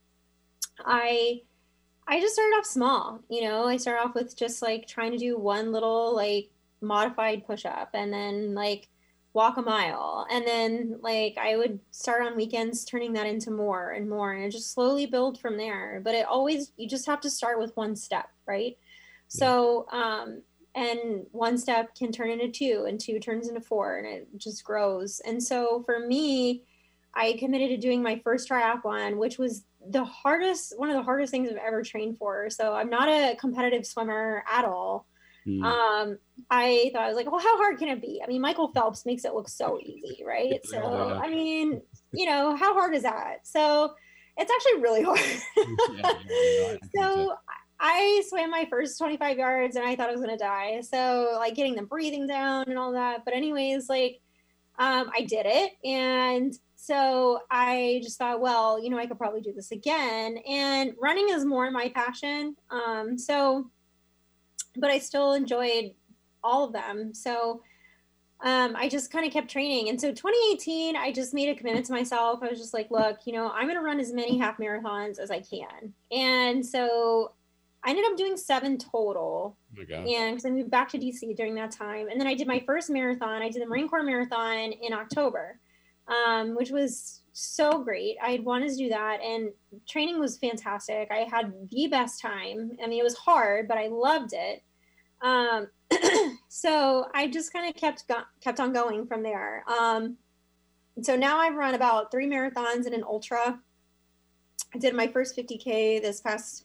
I, I just started off small, you know, I started off with just like trying to do one little like modified push-up, and then like walk a mile. And then like I would start on weekends turning that into more and more, and just slowly build from there. But it always, you just have to start with one step, right? So, um, and one step can turn into two, and two turns into four, and it just grows. And so for me, I committed to doing my first triathlon, which was the hardest, one of the hardest things I've ever trained for. So I'm not a competitive swimmer at all. Mm. Um, I thought, I was like, well, how hard can it be? I mean, Michael Phelps makes it look so easy, right? So, yeah. I mean, you know, how hard is that? So it's actually really hard. yeah, yeah, yeah, so I swam my first twenty-five yards and I thought I was going to die. So like getting the breathing down and all that. But anyways, like, um, I did it. And so I just thought, well, you know, I could probably do this again. And running is more my passion. Um, so but I still enjoyed all of them. So um, I just kind of kept training. And so twenty eighteen, I just made a commitment to myself. I was just like, look, you know, I'm going to run as many half marathons as I can. And so I ended up doing seven total. Oh my God. And because I moved back to D C during that time. And then I did my first marathon. I did the Marine Corps Marathon in October, um, which was so great. I had wanted to do that, and training was fantastic. I had the best time. I mean, it was hard, but I loved it. Um, so I just kind of kept, go- kept on going from there. Um, so now I've run about three marathons and an ultra. I did my first fifty K this past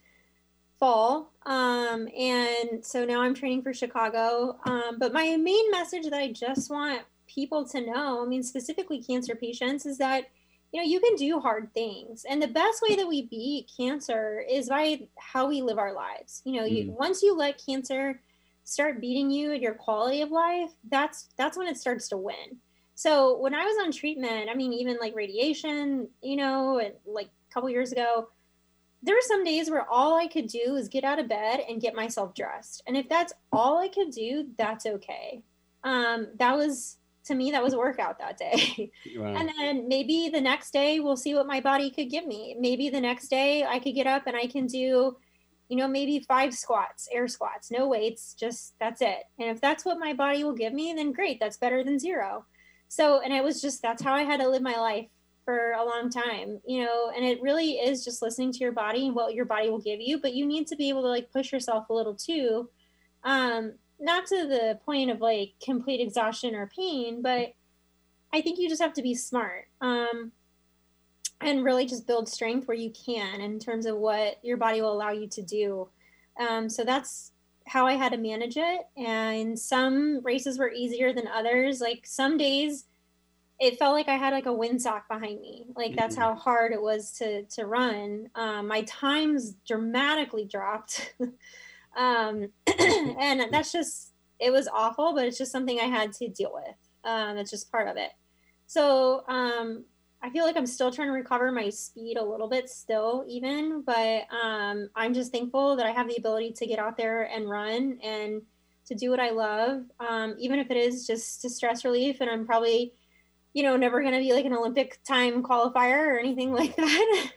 fall. Um, and so now I'm training for Chicago. Um, but my main message that I just want people to know, I mean, specifically cancer patients, is that, you know, you can do hard things. And the best way that we beat cancer is by how we live our lives. You know, mm. you, once you let cancer start beating you at your quality of life, that's, that's when it starts to win. So when I was on treatment, I mean, even like radiation, you know, and like a couple years ago, there were some days where all I could do is get out of bed and get myself dressed. And if that's all I could do, that's okay. Um, that was, to me, that was a workout that day. Wow. And then maybe the next day we'll see what my body could give me. Maybe the next day I could get up and I can do, you know, maybe five squats, air squats, no weights, just that's it. And if that's what my body will give me, then great, that's better than zero. So, and it was just, that's how I had to live my life for a long time, you know, and it really is just listening to your body and what your body will give you, but you need to be able to like push yourself a little too. Um, not to the point of like complete exhaustion or pain, but I think you just have to be smart, um, and really just build strength where you can in terms of what your body will allow you to do. Um, so that's how I had to manage it. And some races were easier than others. Like some days it felt like I had like a windsock behind me. Like that's how hard it was to, to run. Um, my times dramatically dropped. um, and that's just, it was awful, but it's just something I had to deal with. Um, it's just part of it. So, um, I feel like I'm still trying to recover my speed a little bit still even, but, um, I'm just thankful that I have the ability to get out there and run and to do what I love. Um, even if it is just to stress relief, and I'm probably, you know, never going to be like an Olympic time qualifier or anything like that.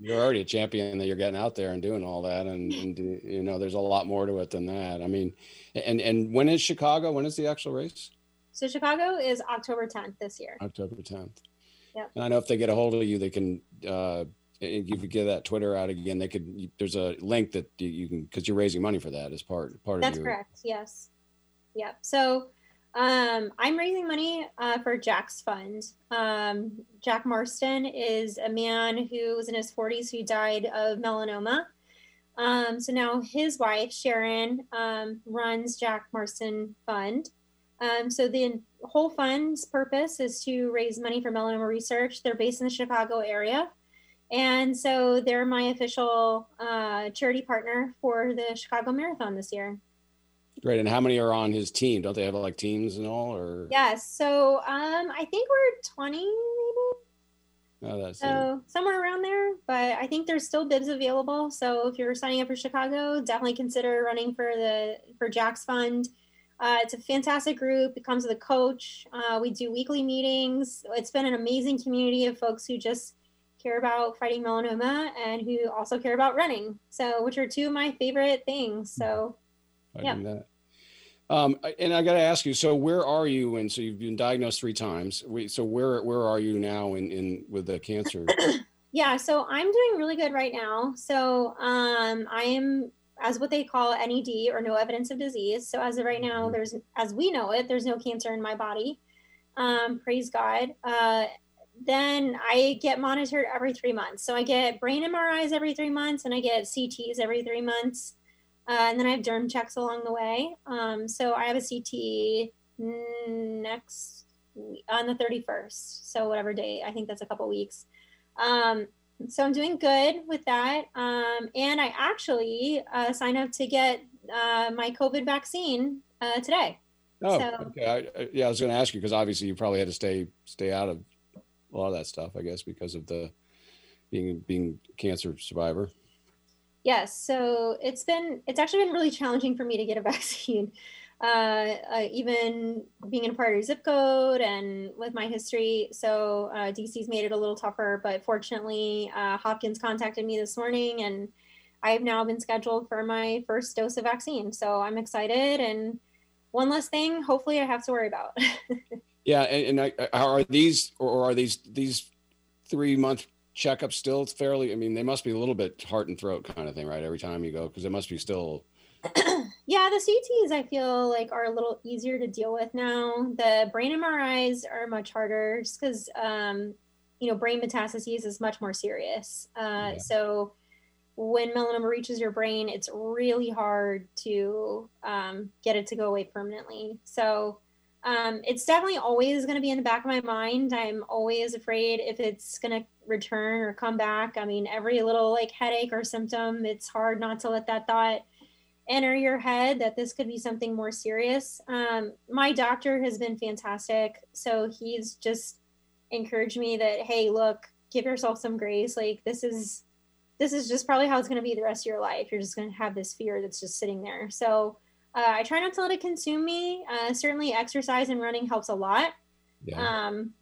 you're already a champion that you're getting out there and doing all that. And, and, you know, there's a lot more to it than that. I mean, and, and when is Chicago? When is the actual race? So Chicago is October tenth this year. October tenth. Yep. And I know if they get a hold of you, they can, uh, if you could get that Twitter out again, they could, there's a link that you can, cause you're raising money for that as part, part That's of your. That's correct. Yes. Yep. So, um, I'm raising money, uh, for Jack's fund. Um, Jack Marston is a man who was in his forties, who died of melanoma. Um, so now his wife, Sharon, um, runs Jack Marston Fund. Um, so the whole fund's purpose is to raise money for melanoma research. They're based in the Chicago area. And so they're my official, uh, charity partner for the Chicago Marathon this year. Great. And how many are on his team? Don't they have like teams and all, or? Yes. So, um, I think we're twenty maybe. Oh, that's so it. Somewhere around there, but I think there's still bibs available. So if you're signing up for Chicago, definitely consider running for the, for Jack's Fund. Uh, it's a fantastic group. It comes with a coach. Uh, we do weekly meetings. It's been an amazing community of folks who just care about fighting melanoma and who also care about running. So, which are two of my favorite things. So, yeah. That. Um, and I got to ask you, so where are you? And so you've been diagnosed three times. We, so where, where are you now in, in with the cancer? Yeah. So I'm doing really good right now. So, um, I am, as what they call N E D, or no evidence of disease. So as of right now, there's, as we know it, there's no cancer in my body. Um, praise God. Uh, then I get monitored every three months. So I get brain M R Is every three months and I get C Ts every three months. Uh, and then I have derm checks along the way. Um, so I have a C T next on the thirty-first. So whatever day, I think that's a couple weeks. Um, So I'm doing good with that. Um, and I actually uh, signed up to get uh, my COVID vaccine uh, today. Oh, so, okay. I, I, yeah, I was going to ask you, because obviously you probably had to stay stay out of a lot of that stuff, I guess, because of the being being cancer survivor. Yes. So it's been, it's actually been really challenging for me to get a vaccine. Uh, uh, even being in a priority zip code and with my history. So uh, D C's made it a little tougher, but fortunately uh, Hopkins contacted me this morning and I have now been scheduled for my first dose of vaccine. So I'm excited, and one less thing, hopefully, I have to worry about. Yeah. And, and I, are these, or are these, these three month checkups still fairly, I mean, they must be a little bit heart and throat kind of thing, right? Every time you go, because it must be still. Yeah, the C Ts I feel like are a little easier to deal with now. The brain M R Is are much harder just because, um, you know, brain metastases is much more serious. Uh, yeah. So when melanoma reaches your brain, it's really hard to um, get it to go away permanently. So um, it's definitely always going to be in the back of my mind. I'm always afraid if it's going to return or come back. I mean, every little like headache or symptom, it's hard not to let that thought enter your head that this could be something more serious. Um, my doctor has been fantastic. So he's just encouraged me that, hey, look, give yourself some grace. Like this is, this is just probably how it's going to be the rest of your life. You're just going to have this fear that's just sitting there. So uh, I try not to let it consume me. Uh, certainly exercise and running helps a lot. Yeah. Um,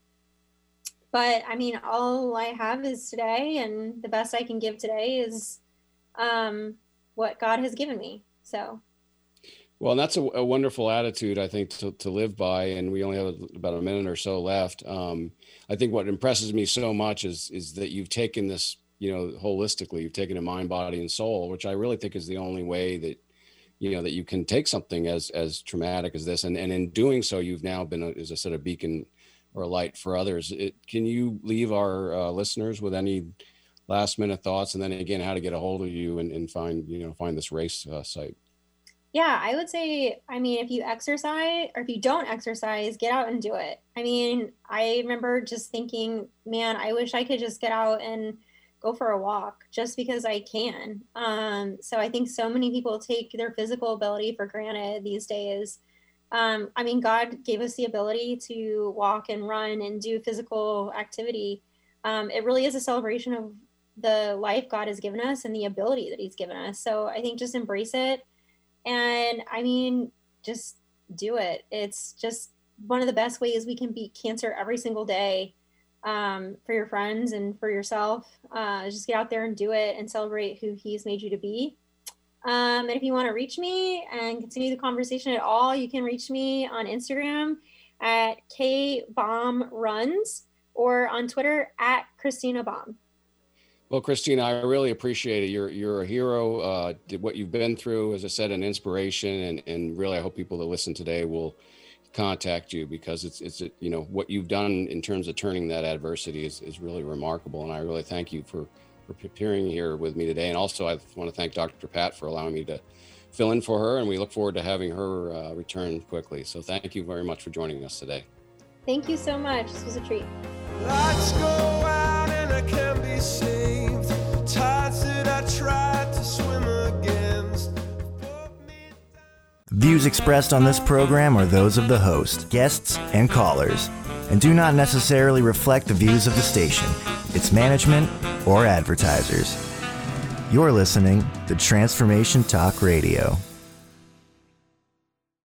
but I mean, all I have is today, and the best I can give today is um, what God has given me. So, well, that's a, a wonderful attitude, I think, to, to live by. And we only have about a minute or so left. Um, I think what impresses me so much is is that you've taken this, you know, holistically. You've taken a mind, body, and soul, which I really think is the only way that, you know, that you can take something as as traumatic as this. And and in doing so, you've now been, a, as I said, a beacon or a light for others. It, can you leave our uh, listeners with any last minute thoughts, and then again, how to get a hold of you and, and find, you know, find this race uh, site? Yeah, I would say, I mean, if you exercise or if you don't exercise, get out and do it. I mean, I remember just thinking, man, I wish I could just get out and go for a walk just because I can. Um, so I think so many people take their physical ability for granted these days. Um, I mean, God gave us the ability to walk and run and do physical activity. Um, it really is a celebration of the life God has given us and the ability that he's given us. So I think just embrace it. And I mean, just do it. It's just one of the best ways we can beat cancer every single day. um, for your friends and for yourself. Uh, just get out there and do it and celebrate who he's made you to be. Um, and if you want to reach me and continue the conversation at all, you can reach me on Instagram at kbombruns or on Twitter at Christina Baum. Well, Christina, I really appreciate it. You're you're a hero. Uh, did what you've been through, as I said, an inspiration, and and really, I hope people that listen today will contact you, because it's it's you know what you've done in terms of turning that adversity is is really remarkable, and I really thank you for for appearing here with me today. And also, I want to thank Doctor Pat for allowing me to fill in for her, and we look forward to having her uh, return quickly. So, thank you very much for joining us today. Thank you so much. This was a treat. Lights go out and I can be saved. Tides that I tried to swim against. Views expressed on this program are those of the host, guests, and callers, and do not necessarily reflect the views of the station, its management, or advertisers. You're listening to Transformation Talk Radio.